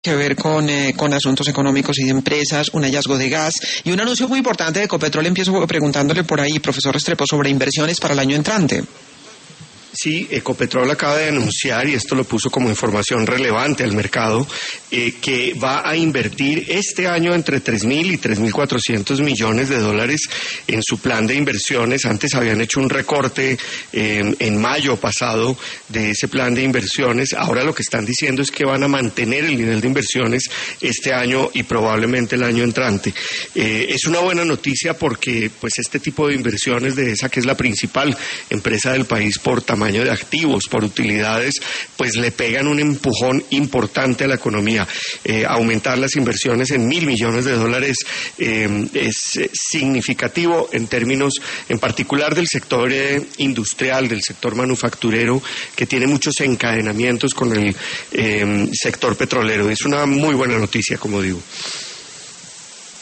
que ver con asuntos económicos y de empresas, un hallazgo de gas y un anuncio muy importante de Ecopetrol. Empiezo preguntándole por ahí, profesor Restrepo, sobre inversiones para el año entrante. Sí, Ecopetrol acaba de anunciar, y esto lo puso como información relevante al mercado, que va a invertir este año entre 3.000 y 3.400 millones de dólares en su plan de inversiones. Antes habían hecho un recorte en mayo pasado de ese plan de inversiones. Ahora lo que están diciendo es que van a mantener el nivel de inversiones este año y probablemente el año entrante. Es una buena noticia porque pues este tipo de inversiones de esa que es la principal empresa del país por tamaño de activos, por utilidades, pues le pegan un empujón importante a la economía. Aumentar las inversiones en 1.000 millones de dólares es significativo en términos, en particular del sector industrial, del sector manufacturero, que tiene muchos encadenamientos con el sector petrolero. Es una muy buena noticia, como digo.